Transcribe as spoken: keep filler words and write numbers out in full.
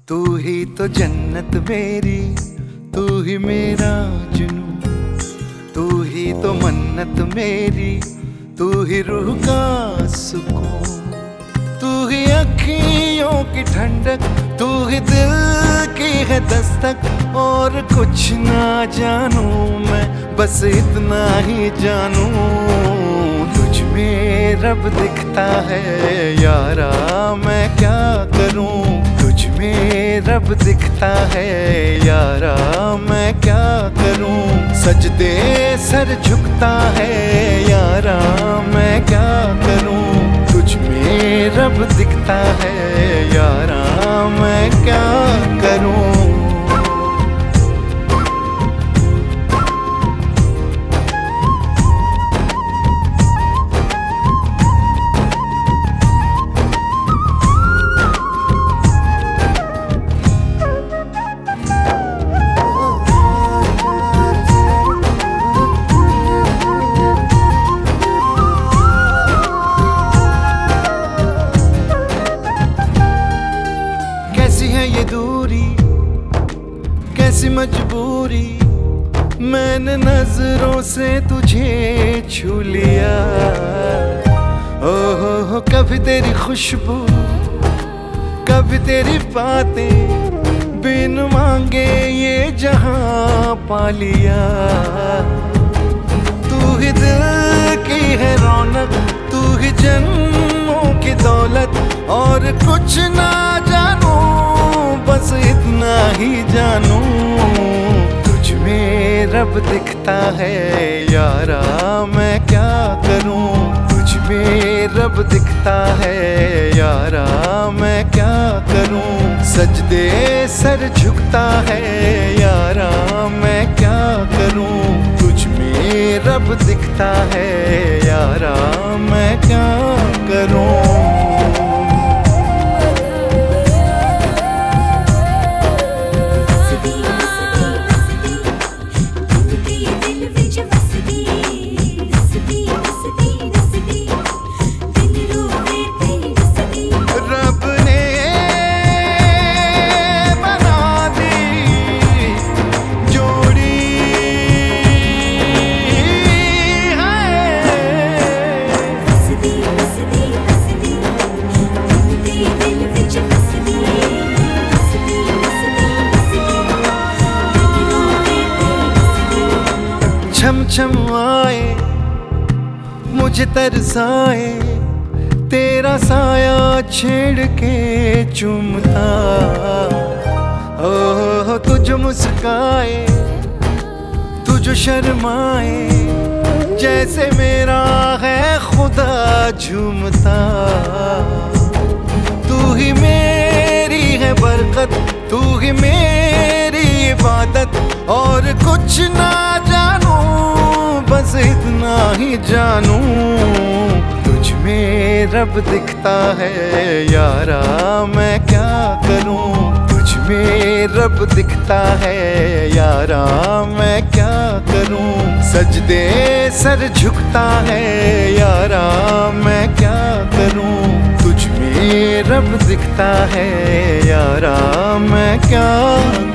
तू ही तो जन्नत मेरी, तू ही मेरा जुनून, तू ही तो मन्नत मेरी, तू ही रूह का सुकून, तू ही अखियों की ठंडक, तू ही दिल की है दस्तक। और कुछ ना जानू मैं, बस इतना ही जानू, तुझ में रब दिखता है यारा, मैं क्या करूं। तुझ में रब दिखता है यारा, मैं क्या करूं। सजदे सर झुकता है यारा, मैं क्या करूं। तुझ में रब दिखता है यारा, मैं क्या करूं। कैसी है ये दूरी, कैसी मजबूरी, मैंने नजरों से तुझे छू लिया। ओ हो हो कभी तेरी खुशबू, कभी तेरी बातें, बिन मांगे ये जहां पा लिया। तू ही दिल की है रौनक, तू ही जन्मों की दौलत। और कुछ ना जानू, बस इतना ही जानू, तुझ में रब दिखता है यारा, मैं क्या करूं। तुझ में रब दिखता है यारा, मैं क्या करूं। सजदे सर झुकता है यारा, मैं क्या करूं। तुझ में रब दिखता है यारा, मैं क्या करूं। छम छम आए मुझे तरसाए, तेरा साया छेड़ के चूमता। ओ तुझ मुस्काए, तुझ शर्माए, जैसे मेरा है खुदा झूमता। तू ही मेरी है बरकत, तू ही मेरी इबादत। और कुछ ना जानू, बस इतना ही जानू, तुझ में रब दिखता है यारा, मैं क्या करूं। तुझ में रब दिखता है यारा, मैं क्या करूं। सजदे सर झुकता है यारा, मैं क्या करूं। तुझ में रब दिखता है यारा, मैं क्या